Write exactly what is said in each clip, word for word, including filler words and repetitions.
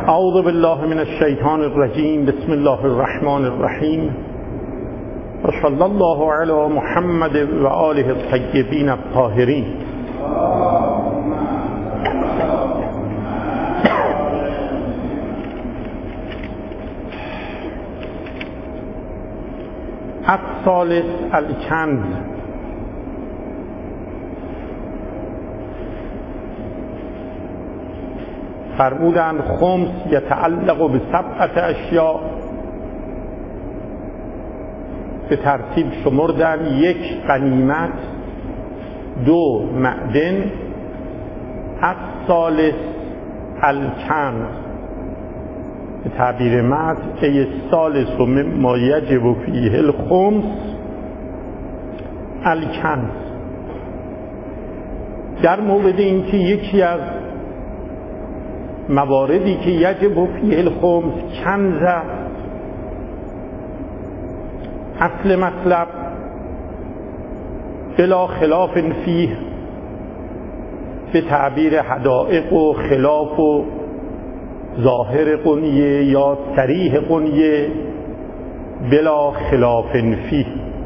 اعوذ بالله من الشیطان الرجیم. بسم الله الرحمن الرحیم. و صلی الله علی محمد و آله الطیبین الطاهرین. الثالث الکنز. فرمودند خمس یتعلق به سبعت اشیاء، به ترتیب شمردن: یک غنیمت، دو معدن، الثالث الکنز. به تعبیر متن ای الثالث مما یجب فیه الخمس الکنز. در مورد اینکه یکی از مواردی که یجب فیه الخمس کنز است، اصل مطلب بلا خلاف فیه به تعبیر حدائق و خلاف و ظاهر قنیه یا صریح قنیه بلا خلاف فیه.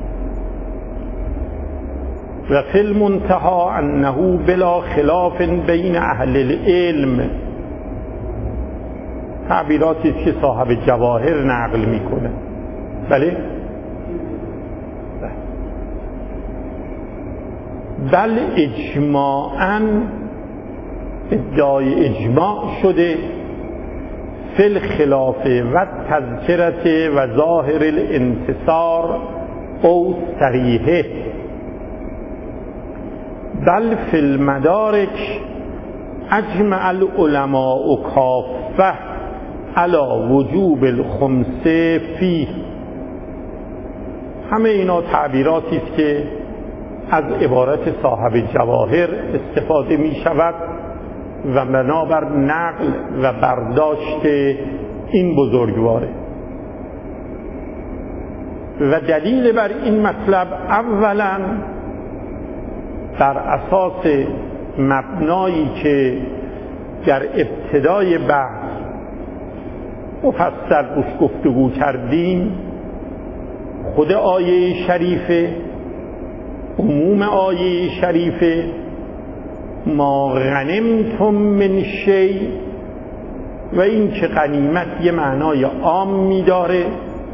و فی المنتهى انه بلا خلاف بین اهل العلم. تعبیراتی است که صاحب جواهر نقل میکنه. بله؟ بل اجماعاً ادعای اجماع شده فی الخلاف و تذکرت و ظاهر الانتصار او صریحه. بل فی المدارک اجمع العلماء کافه علی وجوب الخمس فیه. همه اینا تعبیراتی است که از عبارت صاحب جواهر استفاده می شود و بنابر نقل و برداشت این بزرگواره. و دلیل بر این مطلب اولا بر اساس مبنایی که در ابتدای بحث مفصل روش گفتگو کردیم، خود آیه شریفه، عموم آیه شریفه ما غنمتم من شیء، و این که غنیمت یه معنای عام می‌داره،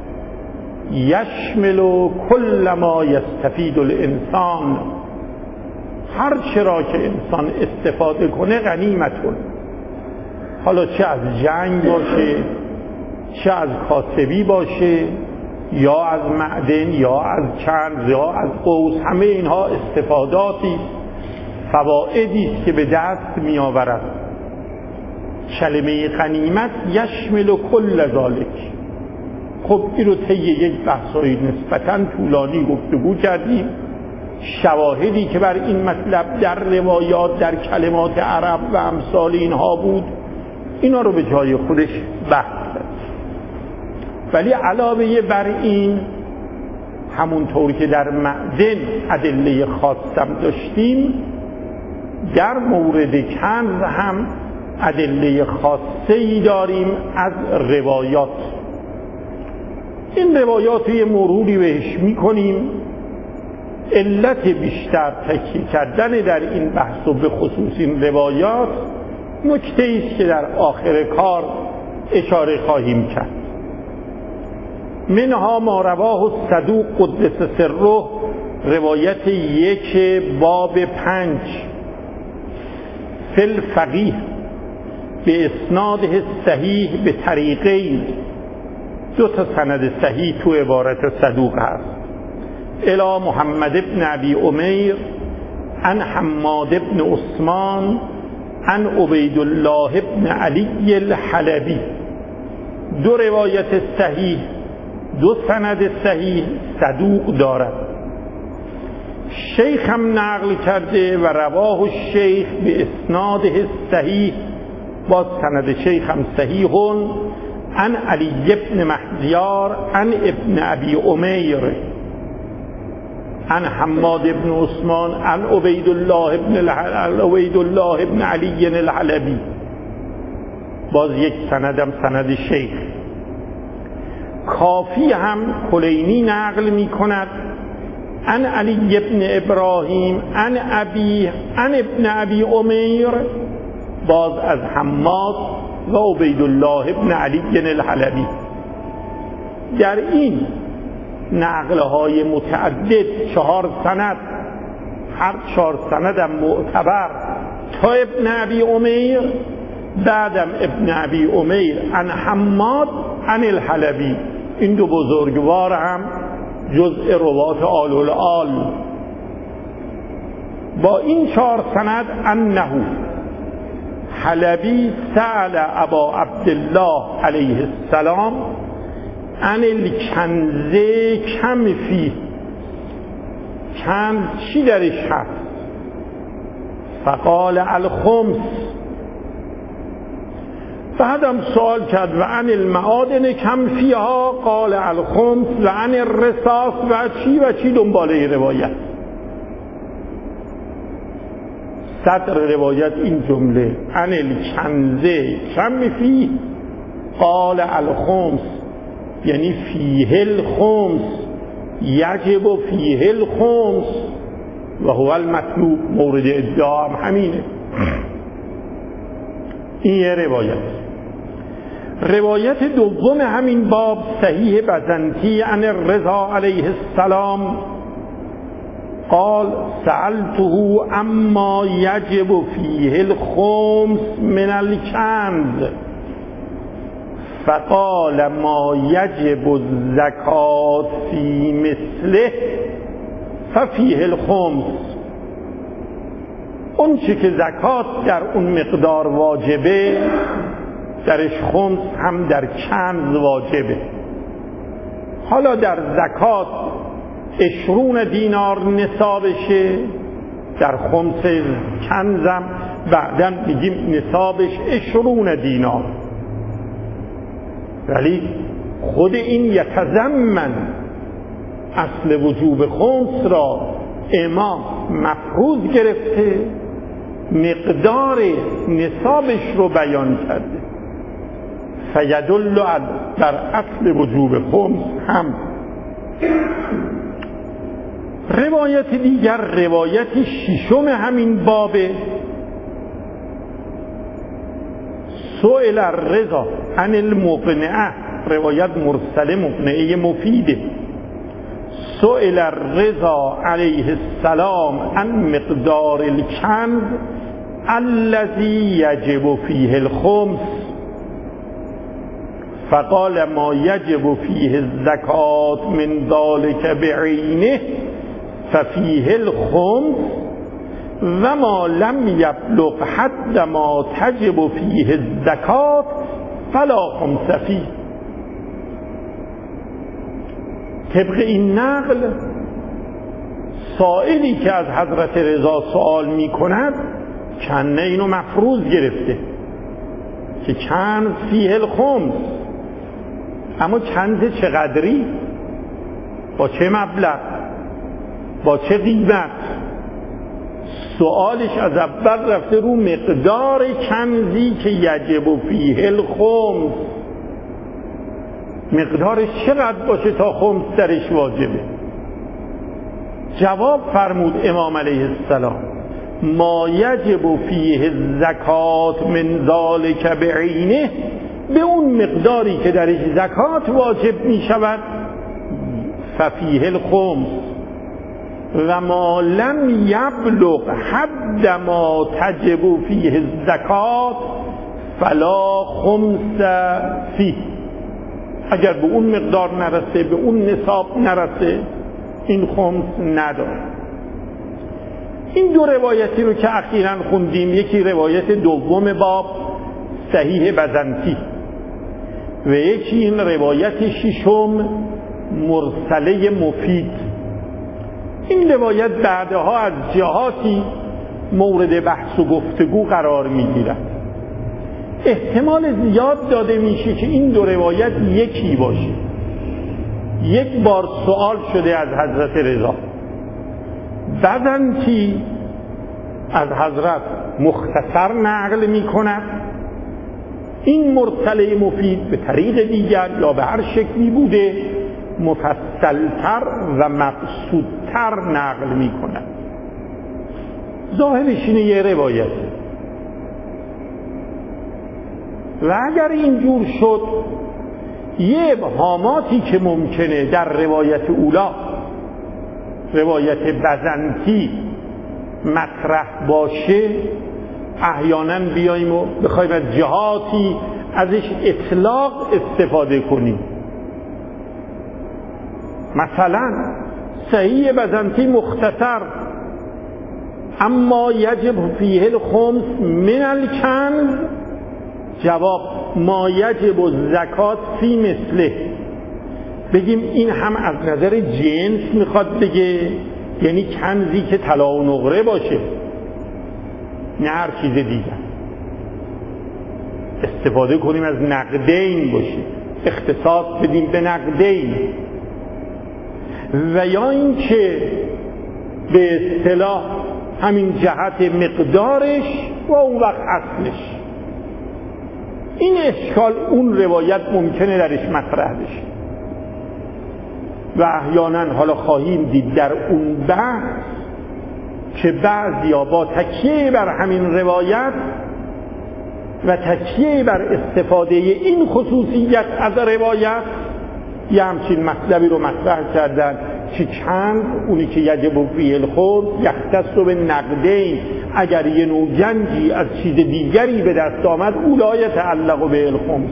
یشمل کل ما یستفید الانسان، هر چرا که انسان استفاده کنه غنیمتون، حالا چه از جنگ باشه، چه از کاسبی باشه، یا از معدن، یا از کنز، یا از قوس. همه اینها استفاداتی، فوائدی است که به دست می آورد. کلمه غنیمت یشمل کل ذالک. خب این رو طی یک بحثای نسبتاً طولانی گفتگو کردیم. شواهدی که بر این مطلب در روایات، در کلمات عرب و امثال اینها بود، اینا رو به جای خودش بحث کرد. ولی علاوه بر این، همونطور که در معدن ادله خاصم داشتیم، در مورد کنز هم ادله خاصی داریم از روایات. این روایات یه مروری بهش میکنیم. علت بیشتر تکیه کردن در این بحث و به خصوص این روایات نکته ایست که در آخر کار اشاره خواهیم کرد. منها ما رواه الصدوق قدس سره، روایت یک باب پنج، فی الفقیه به اسناده صحیح به طریقین، دو تا سند صحیح تو عبارت صدوق هست. الی محمد ابن ابی امیر عن حماد ابن عثمان عن عبید الله ابن علی الحلبی. دو روایت صحیح، دو سند صحیح صدوق دارد. شیخ هم نقل کرده و رواه الشیخ به اسناده صحیح، با سند شیخ هم صحیحون، عن علی ابن مهدیار عن ابن ابی امیر عن حماد ابن عثمان عن عبید الله ابن عبید الله ابن علی الحلبی. باز یک سندم سند شیخ. کافی هم کلینی نقل می کند عن علی ابن ابراهیم عن ابی عن ابن ابی امیر، باز از حماد و عبیدالله ابن علی الحلبی. در این نقلهای متعدد چهار سند، هر چهار سندم معتبر تا ابن ابی امیر، بعدم ابن ابی امیر عن حماد عن الحلبی. این دو بزرگوار هم جزء روات آل الآل. با این چهار سند انه حلبی سأل ابا عبدالله علیه السلام عن الکنز کم فی، کنز چی درش هست؟ فقال الخمس. بعدم سوال کرد و عن المعادن کم فیها، قال الخمس و عن الرصاص و چی و چی دنباله روایت. صدر روایت این جمله عن الکنز کم فی قال الخمس، یعنی فیه الخمس، یجب فیه الخمس و هو المطلوب. مورد ادعا هم همینه. این یه روایت. روایت دوم همین باب صحیح بزنتی عن الرضا علیه السلام قال سألته اما یجب فیه الخمس من الکنز فقال ما یجب الزکات فی مثله ففیه الخمس. اون چی که زکات در اون مقدار واجبه درش خمس هم در کنز واجبه. حالا در زکات عشرون دینار نصابشه، در خمس کنزم بعداً میگیم نصابش عشرون دینار، ولی خود این یتضمن اصل وجوب خمس را امام مفروض گرفته، مقدار نصابش رو بیان کرده. فیدل بر اصل وجوب خمس هم. روایت دیگر روایت ششم همین بابه سئل الرضا عن المقنعه، روایت مرسله مقنعه مفیده. سئل الرضا علیه السلام عن مقدار الکنز الذي یجب فیه الخمس فقال ما یجب فیه الزکات من ذلك بعینه ففیه الخمس و ما لم یبلغ حد ما تجب فیه الزکات فلا خمس فیه. طبق این نقل سائلی که از حضرت رضا سوال می کند کنه اینو مفروض گرفته که کنز فیه الخمس، اما کنز چقدری، با چه مبلغ، با چه قیمت؟ سوالش از اول رفته رو مقدار کنزی که یجب فیه الخمس، مقدارش چقدر باشه تا خمس درش واجبه. جواب فرمود امام علیه السلام ما یجب فیه الزکات من ذلک بعینه، به اون مقداری که درش زکات واجب می شود ففیه الخمس و ما لم یبلغ حد ما تجب فیه الزکات فلا خمس فیه. اگر به اون مقدار نرسه، به اون نصاب نرسه، این خمس نداره. این دو روایتی رو که اخیراً خوندیم، یکی روایت دوم باب صحیح بزنتی و یکی این روایت ششم مرسله مفید، این روایت بعدها از جهاتی مورد بحث و گفتگو قرار میگیرد. احتمال زیاد داده میشه که این دو روایت یکی باشه. یک بار سوال شده از حضرت رضا، این مرسله مفید به طریق دیگر یا به هر شکلی بوده مفصلتر و مقصودتر نقل می کند. ظاهرش اینه یه روایت و اگر اینجور شد یه ابهاماتی که ممکنه در روایت اولا روایت بزنطی مطرح باشه احیانا بیاییم و بخوایم از جهاتی ازش اطلاق استفاده کنیم. مثلا صحیح بزنطی مختصر اما یجب فیه الخمس من الکنز، جواب ما یجب الزکات فی مثله. بگیم این هم از نظر جنس میخواد بگه، یعنی کنزی که طلا و نقره باشه نه هر چیز دیگر. استفاده کنیم از نقدین باشه، اختصاص بدیم به نقدین. و یا این که به اصطلاح همین جهت مقدارش و اون وقت اصلش. این اشکال اون روایت ممکنه درش مطرح بشه و احیانا حالا خواهیم دید در اون بحث که بعضیا با تکیه بر همین روایت و تکیه بر استفاده این خصوصیت از روایت یه همچین مطلبی رو مطرح کردن که چند اونی که یجب فیه الخمس یختص بالنقدین، اگر یه نوع گنجی از چیز دیگری به دست آمد اولا یتعلق به الخمس.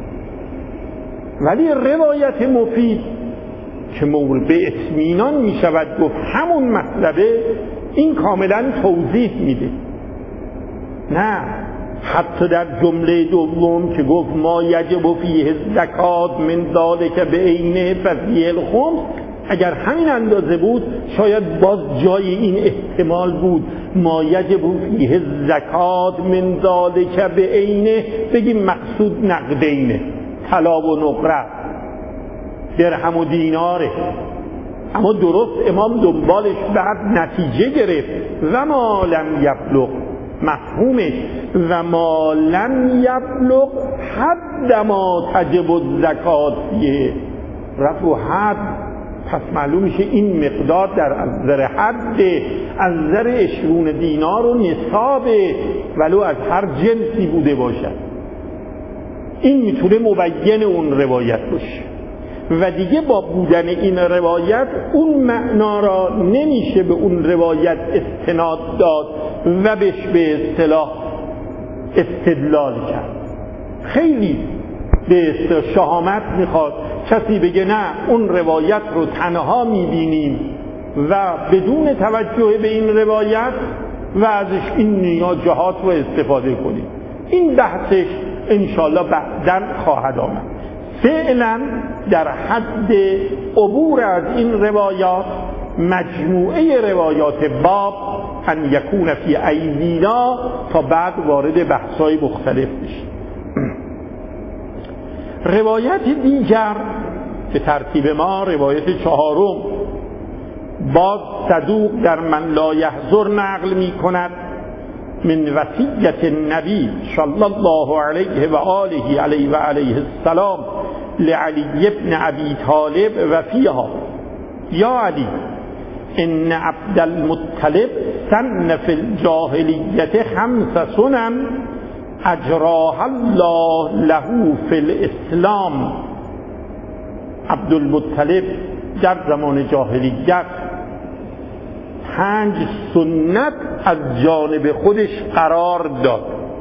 ولی روایت مفید که مورد به اطمینان می شود گفت همون مطلبه، این کاملا توضیح میده. نه حتی در جمله دوم که گفت ما یجب فیه الزکات من ذلک بعینه ففیه الخمس، اگر همین اندازه بود شاید باز جای این احتمال بود ما یجب فیه الزکات من ذلک بعینه، بگیم مقصود نقدینه، طلا و نقره، درهم و دیناره. اما درست امام دنبالش بعد نتیجه گرفت و ما لم یبلغ، مفهومش و ما لم یبلغ حد ما تجب الزکات فیه، رفع حد، پس معلوم میشه این مقدار در از نظر حد از نظر عشرون دینار و نصابه ولو از هر جنسی بوده باشد. این میتونه مبین اون روایت باشه و دیگه با بودن این روایت اون معنا را نمیشه به اون روایت استناد داد و بهش به اصطلاح استدلال کرد. خیلی به اصطلاح شهامت میخواد کسی بگه نه اون روایت رو تنها میبینیم و بدون توجه به این روایت و ازش این جهات رو استفاده کنیم. این بحثش انشالله بعداً خواهد آمد. فعلا در حد عبور از این روایات مجموعه روایات باب ان یکون فی ایدینا تا بعد وارد بحث‌های مختلف بشیم. روایت دیگر که ترتیب ما روایت چهارم باز صدوق در من لا یحضر نقل می کند من وصیت النبی صلی الله علیه و آله علیه و علیه السلام لعلی ابن ابی طالب و فیها یا علی ان عبد المطلب سن فی الجاهلیت خمس سنن اجراها الله له فی الاسلام. عبد المطلب در زمان جاهلیت پنج سنت از جانب خودش قرار داد.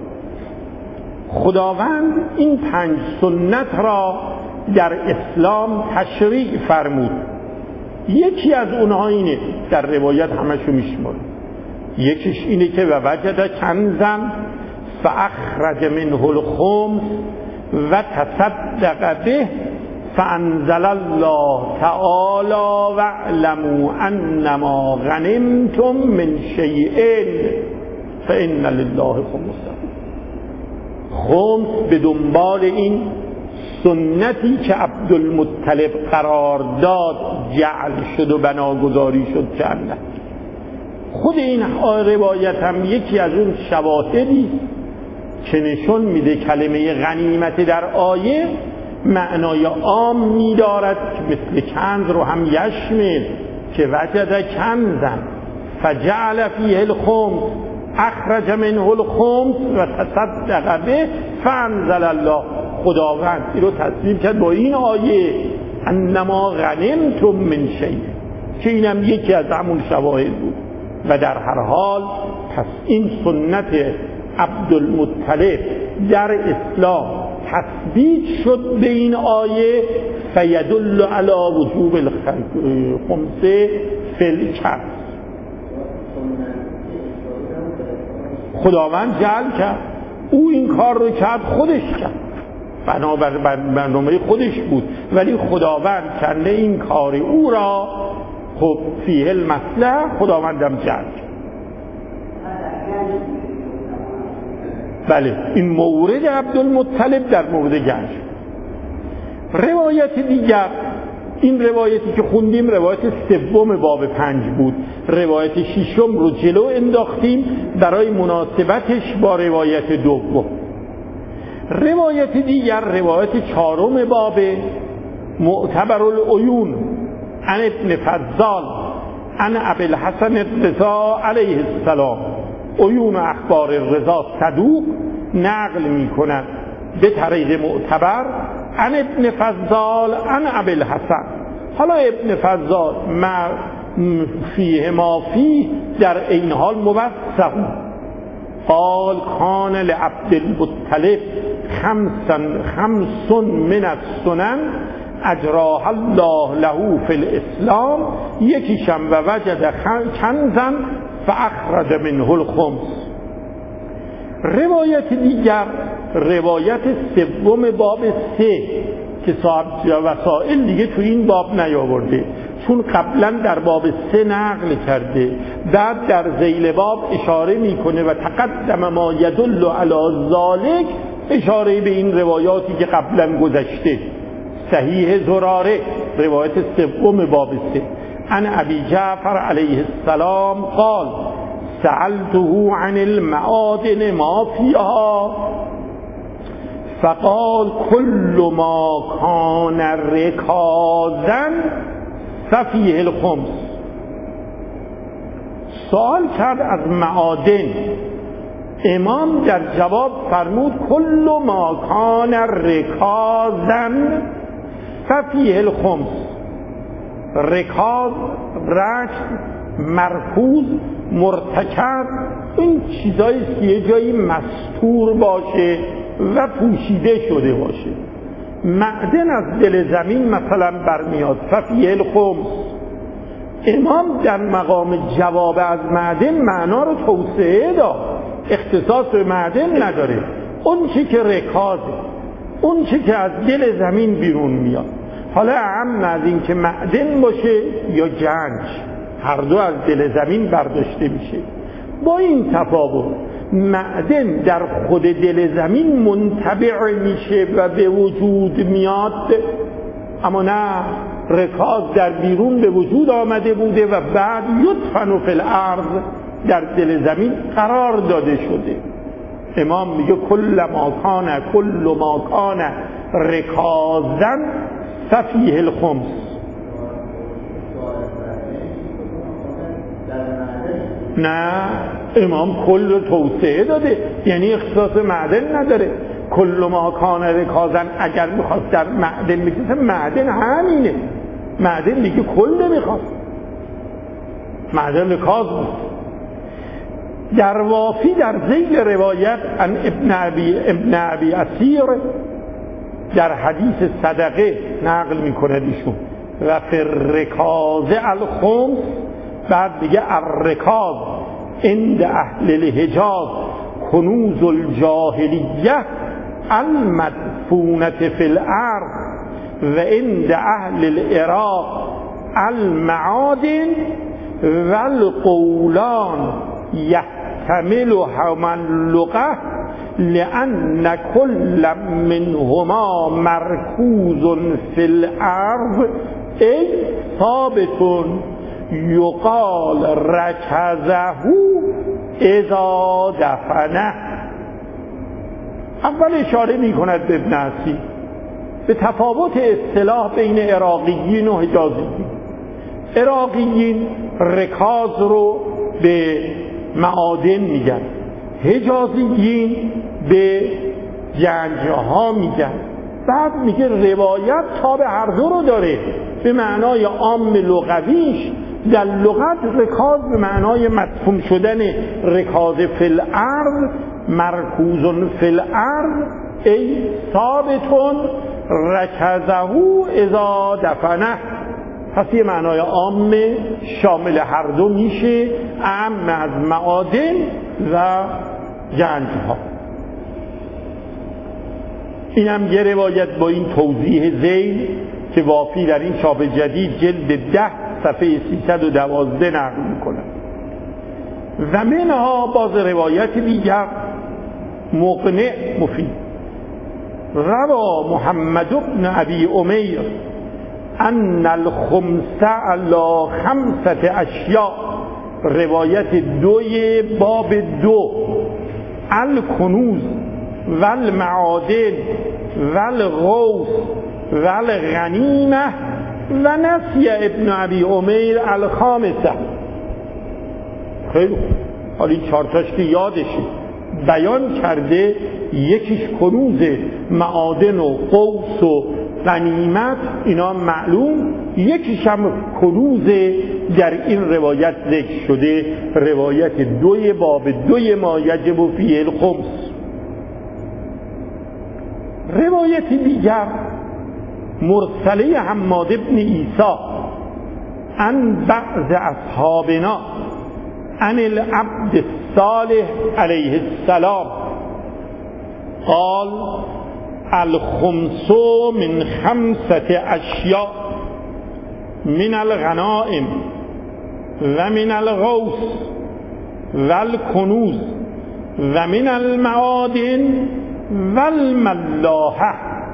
خداوند این پنج سنت را در اسلام تشریع فرمود. یکی از اونها اینه، در روایت همشو میشماره، یکیش اینه که و وجد کنزا فاخرج منه الخمس و تصدق به فانزل الله تعالی واعلموا انما غنمتم من شیء فان لله خمسه. خمس به دنبال این سنتی که عبدالمطلب قرار داد جعل شد و بناگذاری شد که الله. خود این روایت هم یکی از اون شواهدی که نشون میده کلمه غنیمت در آیه معنای عام می‌دارد که مثل کنز رو هم یشمل که وجد کنزن فجعل فیه الخمس اخرج منه الخمس و تصدق به فانزل الله. خداوند این رو تصویر کرد با این آیه انما غنمتم من شیء که اینم یکی از همون شواهد بود. و در هر حال پس این سنت عبدالمطلب در اسلام تثبیت شد به این آیه فیدل علی وجوب الخمس فی الکنز. خداوند جعل کرد، او این کار رو کرد، خودش کرد، بنابر برنامه خودش بود، ولی خداوند کنده این کار او را خب فیه المصلحه خداوندم جعل کرد. بله این مورد عبدالمطلب در مورد گنج. روایت دیگر، این روایتی که خوندیم روایت سوم باب پنج بود، روایت ششم رو جلو انداختیم برای مناسبتش با روایت دوم. روایت دیگر روایت چهارم باب معتبر العیون عن ابن فضال عن ابی الحسن الرضا علیه السلام. عیون اخبار الرضا صدوق نقل می کند به طریق معتبر عن ابن فضال عن ابی الحسن. حالا ابن فضال ما فیه ما فیه در این حال موثق قال کان لعبد المطلب خمسا خمس من السنن اجراها الله له فی الاسلام، یکیشم و وجد کنزا فاخرج منه الخمس. روایت دیگر روایت سوم باب سه که صاحب وسائل دیگه تو این باب نیاورده چون قبلا در باب سه نقل کرده، بعد در ذیل باب اشاره میکنه و تقدم ما یدل علی ذالک، اشاره به این روایاتی که قبلا گذشته. صحیح زراره روایت سوم باب سه عن ابی جعفر علیه السلام قال سألته عن المعادن ما فيها فقال كل ما كان ركازا ففيه الخمس. سوال کرد از معادن، امام در جواب فرمود کل ما کان رکازا ففیه الخمس. رکاز، رکز، مرکوز، مرتکب، این چیزایی که یه جایی مستور باشه و پوشیده شده باشه. معدن از دل زمین مثلا برمیاد ففیه الخمس. امام در مقام جواب از معدن معنا رو توسعه داد، اختصاص به معدن نداره. اون چی که رکازه، اون چی که از دل زمین بیرون میاد، حالا اهم از این که معدن باشه یا گنج، هر دو از دل زمین برداشته میشه. با این تفاوت معدن در خود دل زمین منتبع میشه و به وجود میاد، اما نه رکاز در بیرون به وجود آمده بوده و بعد یدفن فی الارض در دل زمین قرار داده شده. امام میگه کل ما کان کل ما کان رکازا ففیه الخمس. نه امام کل توسعه داده، یعنی اختصاص معدن نداره. کل ما کان رکازا اگر میخواست در معدن میشه، معدن همینه، معدن دیگه کل نمیخواد، معدن رکاز بود. در وافی در ذیل روایت عن ابن ابی ابن ابی اسیر در حدیث صدقه نقل میکنه ایشون و فی الرکاز الخمس، بعد دیگه الرکاز عند اهل الحجاز کنوز الجاهلیه المدفونة فی الارض و عند اهل العراق المعادن والقولان يحتمل حملقه لأن كل منهما مركوز في الأرض أي ثابت يقال ركزه اذا دفنه. اول اشاره می کند به ابن اسیر به تفاوت اصطلاح بین عراقیین و حجازیین. عراقیین رکاز رو به معادن میگن، حجازیین به گنجها میگن. بعد میگه روایت تاب هر دو رو داره، به معنای عام لغویش در لغت رکاز به معنای مدفون شدن، رکاز فی الارض مرکوز فی الارض ای ثابتون رکزه اذا دفنه. پس یه معنای عام شامل هر دو میشه، عام از معادن و گنجها. این هم یه روایت با این توضیح ذیل که وافی در این چاپ جدید جلد ده صفحه سیصد و دوازده نقل میکنه. و منها باز روایت دیگر مقنع مفید. روا محمد بن ابی امیر ان الخمس علی خمسة اشیاء، روایت دوی باب دو، الکنوز و المعادن و الغوث و الغنیمه و نسی ابن ابی امیر الخامسه. خیلی خوب، حالا این چارتاش که یادشه بیان کرده، یکیش کنوز، معادن و قوس و غنیمت اینا معلوم، یکیش هم کنوز در این روایت ذکر شده، روایت دوی باب دوی ما یجب فیه الخمس. روایت دیگر مرسله حماد بن عیسی عن بعض اصحابنا عن العبد الصالح علیه السلام قال الخمس من خمسة اشیاء من الغنائم و من الغوث و الکنوز و من المعادن و الملاحه.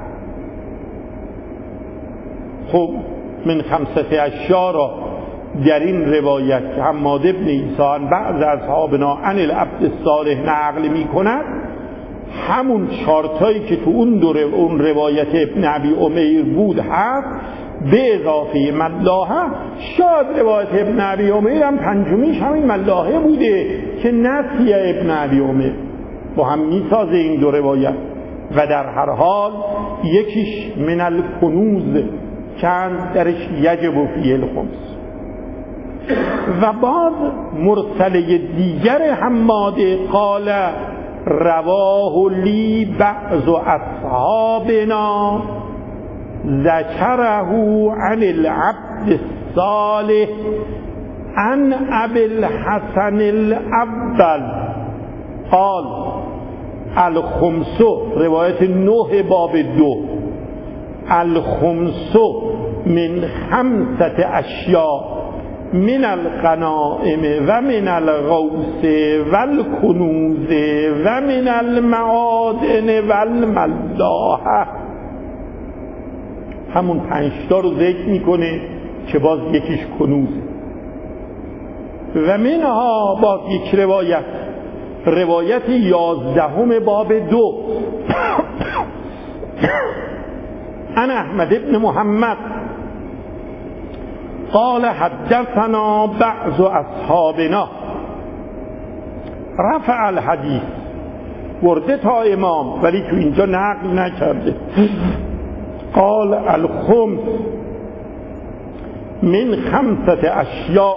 خب من خمسة اشیاء را در این روایت که حماد بن عیسی عن بعض اصحابنا عن العبد الصالح نقل می کند، همون چارتایی که تو اون دو اون روایت ابن ابی امیر بود هست، به اضافه ملاحه. شاید روایت ابن ابی امیر هم پنجمیش همین ملاحه بوده که نسی ابن ابی امیر، با هم میسازه این دو روایت. و در هر حال یکیش من الکنوز چند درش یجب فیه الخمس. و بعد مرسله دیگر حماد قال رواه لی بعض اصحابنا ذکره عن العبد الصالح عن ابي الحسن الاول قال الخمس، روایت نه باب دو، الخمس من خمسة اشیاء من الغنائم و من الغوث و الکنوز و من المعادن و الملاحه. همون پنجتا رو ذکر میکنه که باز یکیش کنوز. و منها باز یک روایت، روایت یازدهم باب دو عن احمد ابن محمد قال حدثنا بعض اصحابنا، رفع الحدیث، ورده تا امام ولی تو اینجا نقل نکرده. قال الخمس من خمسة اشیاء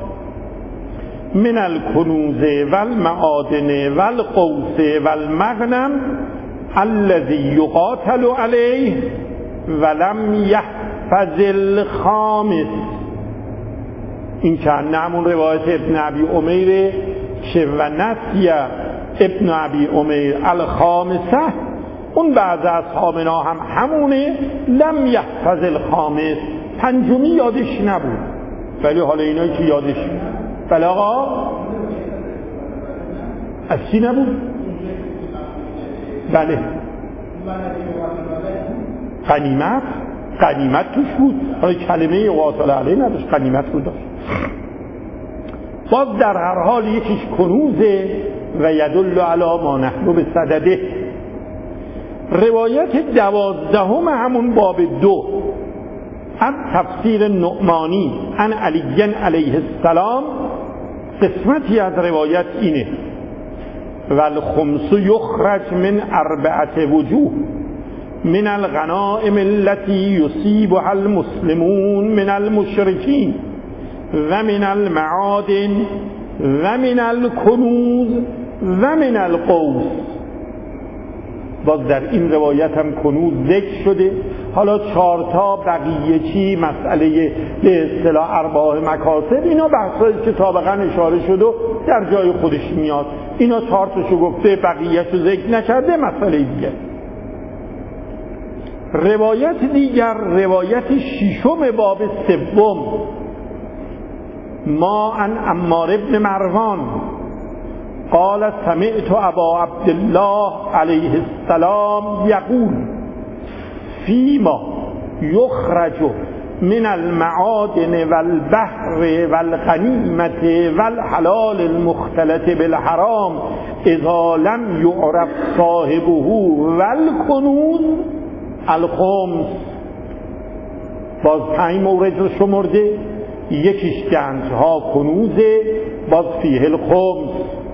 من الکنوز و المعادن و القوس و المغنم الذي یقاتل علیه ولم یحفظ الخامس. این چند نمون روایت ابن ابی امیر که و نسی ابن ابی امیر الخامسه، اون بعض اصحابنا هم همونه لم یحفظ الخامس، پنجمی یادش نبود. ولی حالا اینایی که یادش بله آقا از چی نبود؟ بله غنیمت، غنیمت توش بود، حالا کلمه قاتل علیه نداشت، غنیمت بود داشت. باز در هر حال یکیش کنوزه و یدل علی ما نحن بصدده. روایت دوازدهم همون باب دو از تفسیر نعمانی عن علی علیه السلام، قسمتی از روایت اینه: والخمس یخرج من اربعه وجوه من الغنائم التي يصيبها المسلمون من المشركين و من المعادن و من الکنوز و من القوس. باز در این روایت هم کنوز ذکر شده. حالا چهارتا بقیه چی، مسئله به اصطلاح ارباح مکاسب، اینا بحثایی که سابقا اشاره شده و در جای خودش میاد. اینا چهارتاشو گفته، بقیهشو ذکر نکرده، مسئله دیگه. روایت دیگر، روایت ششم باب سوم، ما عن عمار ابن مروان قال سمعت ابا عبدالله علیه السلام یقول فیما یخرج من المعادن والبحر والغنیمة والحلال المختلط بالحرام اذا لم یعرف صاحبه والکنوز الخمس. باز پنج مورد رو شمرده، یکیش گنجها کنوزه، باز فیه الخمس.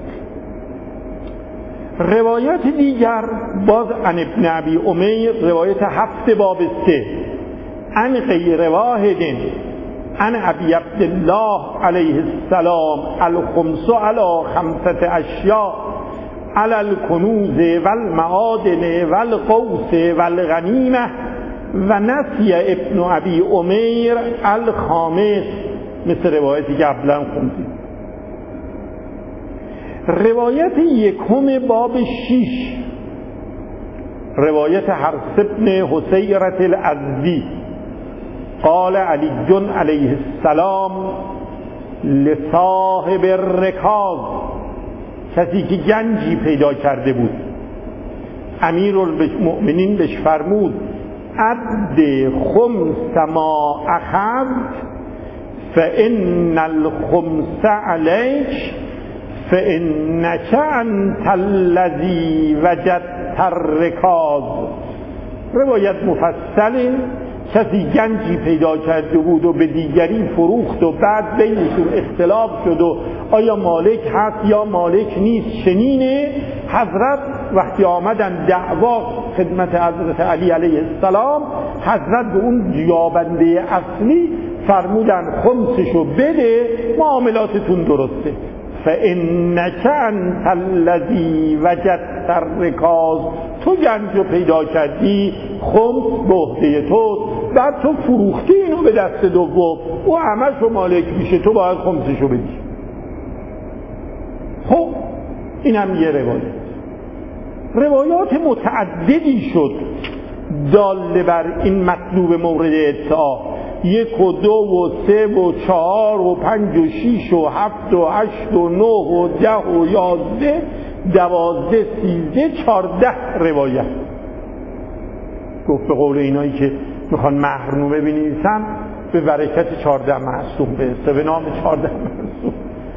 روایت دیگر باز عن ابن ابی امیر، روایت هفت باب سه، عن غیر واحد عن ابی عبدالله علیه السلام الخمس علی خمسة اشیاء علی الکنوز والمعادن والقوس والغنیمه و نسی ابن ابی امیر الخامس، مثل روایتی که قبلا خوندیم. روایت یکم باب شیش، روایت حرس ابن حسیرة الازدی قال علی علیه السلام لصاحب الرکاز، کسی که گنجی پیدا کرده بود، امیرالمؤمنین بهش فرمود عد خمس ما اخذت فان الخمس علیک فانک انت الذی وجدت الرکاز. روایت مفصله. کسی گنجی پیدا کرده بود و به دیگری فروخت و بعد بینشون اختلاف شد و آیا مالک هست یا مالک نیست. شنینه حضرت وقتی آمدن دعوا خدمت حضرت علی علیه السلام، حضرت به اون یابنده اصلی فرمودن خمسشو بده، معاملاتتون درسته. فانک انت الذی وجدت الرکاز، تو گنجو پیدا کردی، خمس به عهده توست، بعد تو فروختی اینو به دست دوم، او همشو مالک میشه، تو باید خمسشو بدی. خب اینم یه روایت. روایات متعددی شد دال بر این مطلوب مورد ادعا، یک و دو و سه و چهار و پنج و شیش و هفت و هشت و نه و ده و یازده دوازده سیزده چارده روایت. گفت به قول اینایی که میخوان مهرنومه بنویسن به برکت چارده معصوم، به به نام چارده معصوم.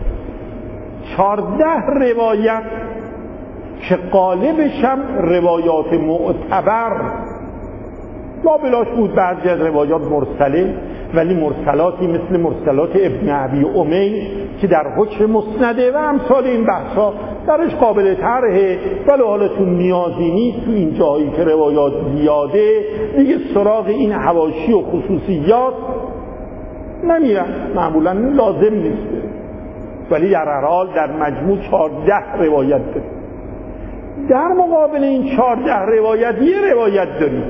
چارده روایت که غالبش هم روایات معتبر، لابلاش بود بعضی از روایات مرسله، ولی مرسلاتی مثل مرسلات ابن ابی امیر که در حکم مسنده و امثال این بحثا درش قابل طرحه، ولی حالتون نیازی نیست تو این جایی که روایات زیاده دیگه سراغ این حواشی و خصوصیات نمیرن، معمولا لازم نیست. ولی در هر حال در مجموع چارده روایت داریم. در مقابل این چارده روایت یه روایت داریم،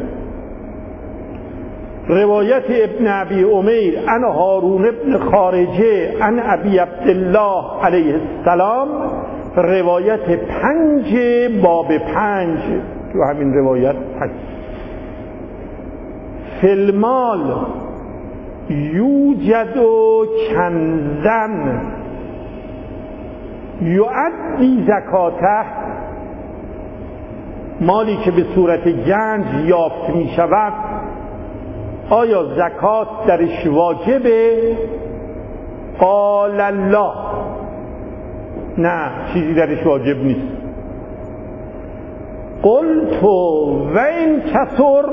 روایت ابن ابی امیر عن هارون ابن خارجه عن ابی عبدالله علیه السلام، روایت پنج باب پنج، تو همین روایت پنج. فلمال یوجد و کنزن یعدی زکاته، مالی که به صورت گنج یافت می شود آیا زکات درش واجبه؟ قال الله، نه چیزی درش واجب نیست. قلت و این کسر،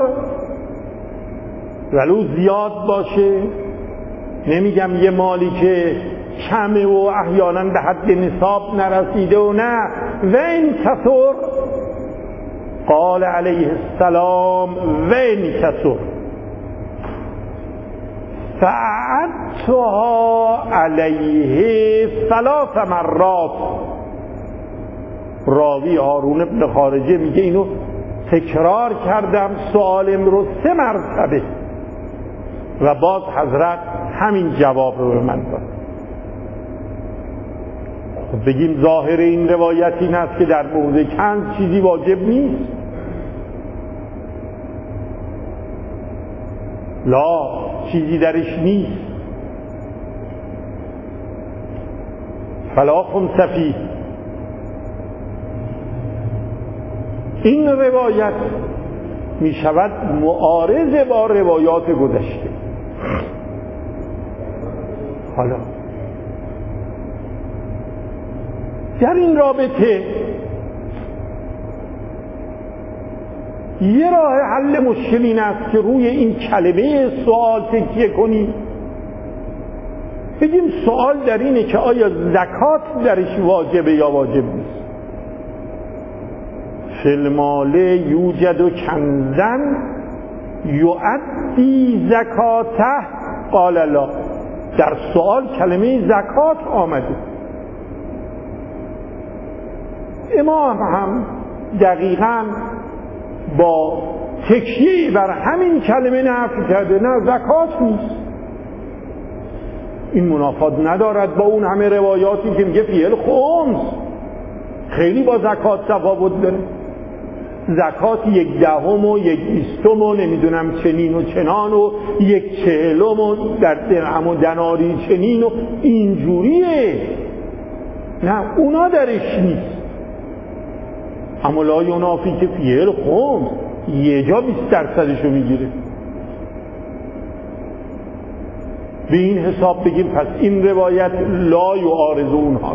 ولو زیاد باشه، نمیگم یه مالی که کمه و احیانا به حد نصاب نرسیده و نه، و این کسر. قال علیه السلام و این کسر فعدتها علیه ثلاث مرات. راوی هارون ابن خارجه میگه اینو تکرار کردم سوالم رو سه مرتبه و باز حضرت همین جواب رو به من داد. خب بگیم ظاهر این روایت این است که در موضع کنز چیزی واجب نیست. لا، چیزی درش نیست. فلا خمس فیه. این روایت می شود معارض با روایات گذشته. حالا در این رابطه یه راه حل مشکل این است که روی این کلمه سوال تکیه کنیم، بگیم سوال در اینه که آیا زکات درش واجبه یا واجب نیست. فی المال یوجد و کنزن یؤدی زکاته قال لا. در سوال کلمه زکات آمده. امام هم دقیقاً با تکیه بر همین کلمه نفی کرده، نه زکات نیست. این منافات ندارد با اون همه روایاتی که میگه فیه الخمس، خیلی با زکات تفاوت داره. زکات یک دهم و یک بیستم و نمیدونم چنین و چنان و یک چهلم و در درهم و دناری چنین و اینجوریه. نه، اونا درش نیست. اما لا ینافی که فیه الخمس یه جا بیست درصدشو میگیره. به این حساب بگیم پس این روایت لا یعارض اونها.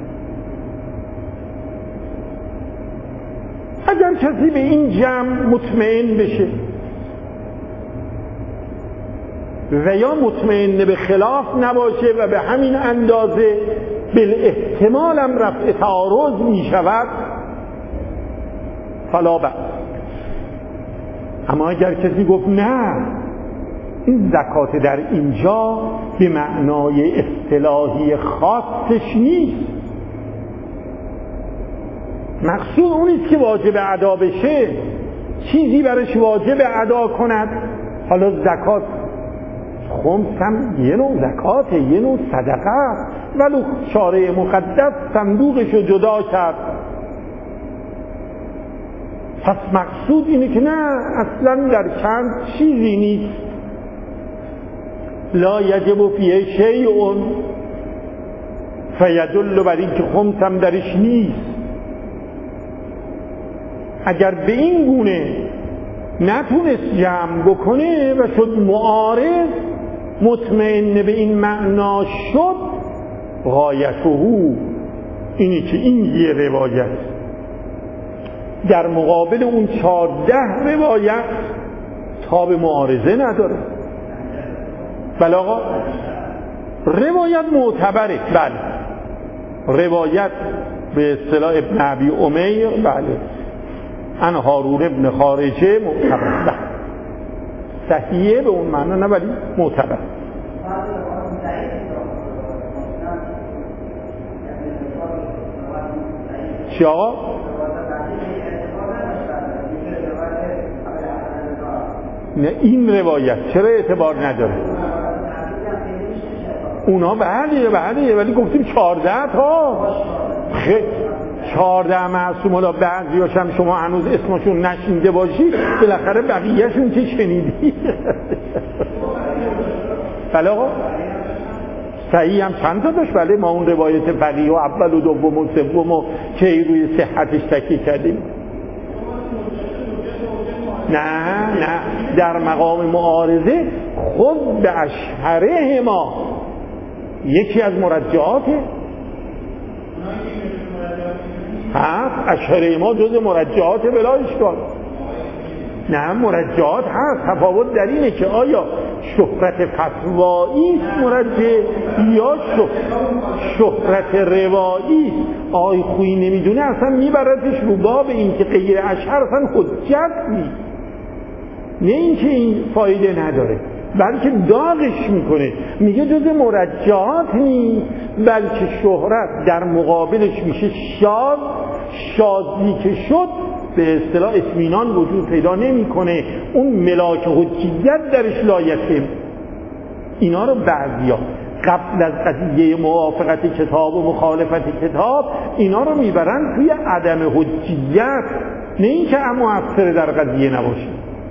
اگر کسی به این جمع مطمئن بشه و یا مطمئن به خلاف نباشه و به همین اندازه بالاحتمال هم رفع تعارض می شود فلا بأس. اما اگر کسی گفت نه، این زکات در اینجا به معنای اصطلاحی خاصش نیست، مقصود اونیست که واجب ادا بشه، چیزی برش واجب ادا کند. حالا زکات خمس هم یه نوع زکاته، یه نوع صدقه، ولو شارع مقدس صندوقشو جدا کرد. پس مقصود اینه که نه، اصلا در چند چیزی نیست. لا یجب فیه شیء فیدل بر این که خمس هم درش نیست. اگر به این گونه نتونست جمع بکنه و شد معارض، مطمئن به این معنا شد، غایته اینی که این یه روایت در مقابل اون چهارده روایت تاب معارضه نداره. بله آقا، روایت معتبره. بله، روایت به اصطلاح ابن ابی امیر، بله، ان هارون ابن خارجه معتبر، صحیحه به اون معنا نه، ولی معتبر. چی آقا؟ نه، این روایت چرا اعتبار نداره؟ اونا بله بله، ولی گفتیم چهارده تا، خیلی چهارده معصوم. حالا بعضی هاشم شما هنوز اسمشون نشنیده باشی، بالاخره بقیهشون که شنیدی. بله آقا، صحیح هم چند تا داشت. بله، ما اون روایت فقیه و اول و دوم و سوم و که روی صحتش تکیه کردیم. نه نه، در مقام معارضه خود به اشهره ما یکی از مرجعاته. هست، اشهره ما جز مرجعات بلا اشکال. نه مرجعات هست، تفاوت در اینه که آیا شهرت فتوایی است مرجع یا شهرت روایی. آی خویی نمیدونه اصلا میبردش رو باب این که غیر اشهر اصلا حجت نیست، نه این که این فایده نداره بلکه داغش میکنه، میگه جز مرجعات نیست بلکه شهرت در مقابلش میشه شاذ. شاذی که شد به اصطلاح اطمینان وجود پیدا نمیکنه، اون ملاک حجیت درش لایتیم. اینا رو بعضیا قبل از قضیه موافقت کتاب و مخالفت کتاب اینا رو میبرن توی عدم حجیت، نه اینکه مؤثر در قضیه نباشه.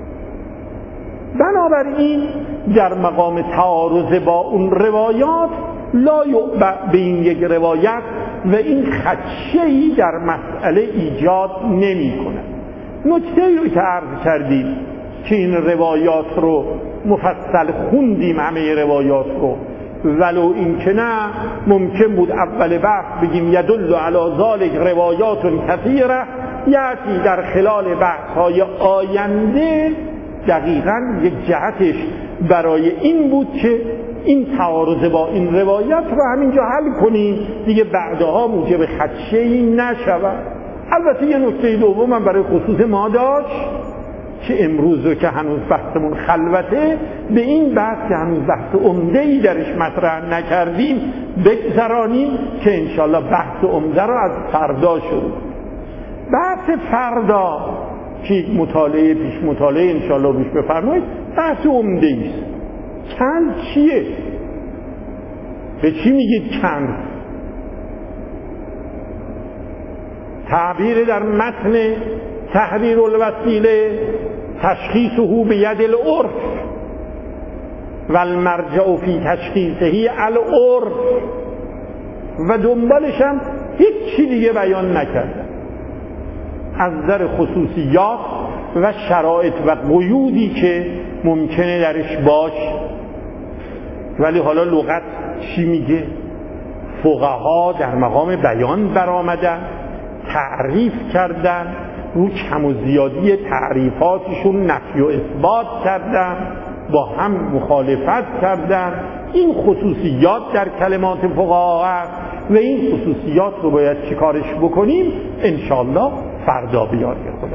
بنابراین در مقام تعارض با اون روایات لا یعبأ به این یک روایت و این خدشه‌ای در مسئله ایجاد نمی کنه. نکته‌ای رو که عرض کردیم که این روایات رو مفصل خوندیم، همه روایات رو، ولو این که نه ممکن بود اول بحث بگیم یدل علی ذلک روایات کثیره، یعنی در خلال بحث‌های آینده دقیقاً یک جهتش برای این بود که این تعارض با این روایت رو همینجا حل کنیم دیگه، بعدها موجب خدشه‌ای نشود. البته یه نکته دوم هم برای خصوص ما داشت که امروز رو که هنوز بحثمون خلوته، به این بحث که هنوز بحث عمده‌ای درش مطرح نکردیم بگذرانیم که انشالله بحث عمده رو از فردا شروع. بحث فردا که مطالعه پیش مطالعه انشالله روش بفرمایید، بحث عمده‌ای است. کند چیه؟ به چی میگید کند؟ تعبیر در متن تحریر الوسیله تشخیصه بید العرف و المرجع فی تشخیصه العرف، و دنبالش هم هیچ چی دیگه بیان نکرده از نظر خصوصیات و شرایط و قیودی که ممکنه درش باش. ولی حالا لغت چی میگه؟ فقها در مقام بیان برآمدن، تعریف کردن، رو کم و زیادی تعریفاتشون نفی و اثبات کردن، با هم مخالفت کردن. این خصوصیات در کلمات فقها هست و این خصوصیات رو باید چیکارش بکنیم؟ انشالله فردا بیاد.